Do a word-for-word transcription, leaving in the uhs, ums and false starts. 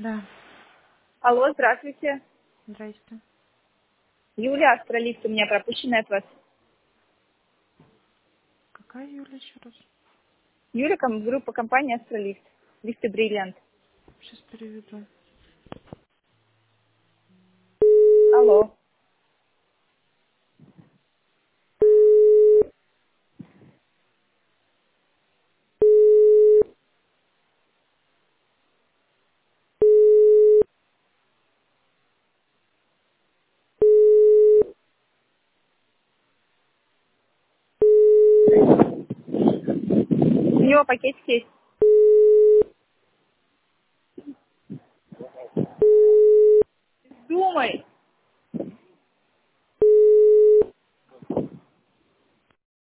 Да, Алло, здравствуйте. здрасте. Юлия, астролист, у меня пропущена от вас. Какая Юля еще раз? Юлия, ком- группа компании Астролист. Листы Бриллиант. Сейчас переведу. Алло. У него пакетик есть. Думай.